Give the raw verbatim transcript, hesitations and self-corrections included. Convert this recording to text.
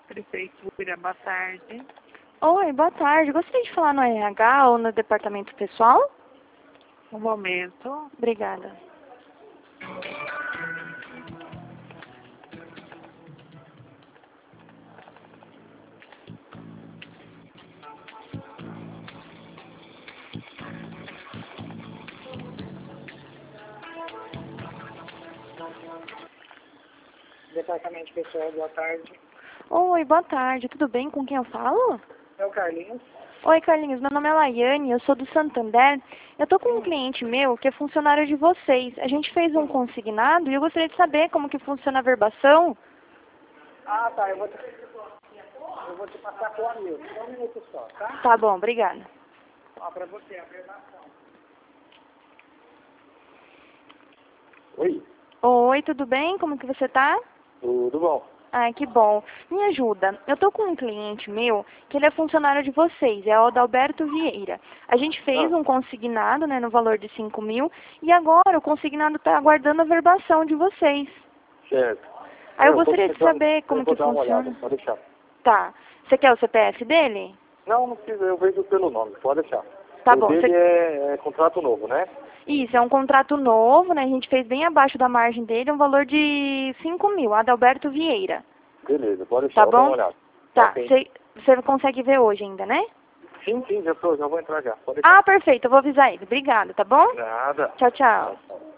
Prefeitura, boa tarde. Oi, boa tarde. Gostaria de falar no R H ou no departamento pessoal? Um momento. Obrigada. Departamento pessoal, boa tarde. Oi, boa tarde. Tudo bem? Com quem eu falo? É o Carlinhos. Oi, Carlinhos. Meu nome é Laiane, eu sou do Santander. Eu tô com um Hum. cliente meu que é funcionário de vocês. A gente fez um consignado e eu gostaria de saber como que funciona a verbação. Ah, tá. Eu vou te, eu vou te passar com o amigo. Só um minuto só, tá? Tá bom, obrigada. Ó, pra você, a verbação. Oi, Oi, tudo bem? Como que você tá? tudo bom? Ai, que bom. Me ajuda. Eu tô com um cliente meu que ele é funcionário de vocês, é o Adalberto Vieira. A gente fez Ah. um consignado, né, no valor de cinco mil, e agora o consignado tá aguardando a verbação de vocês. Certo. Aí eu vou gostaria de tentar- saber como eu vou que dar uma olhada, funciona. pode deixar. Tá. Você quer o C P F dele? Não, não precisa, eu vejo pelo nome, pode deixar. Tá o bom. dele Você... é, é contrato novo, né? Isso, é um contrato novo, né? A gente fez bem abaixo da margem dele, um valor de cinco mil, Adalberto Vieira. Beleza, pode deixar, Tá vou dar uma bom? olhada. Tá. Ok. Você consegue ver hoje ainda, né? Sim, sim, já, tô, já vou entrar já, pode deixar. Ah, perfeito. Eu vou avisar ele. Obrigada, tá bom? Nada. Tchau, tchau. Tchau, tchau.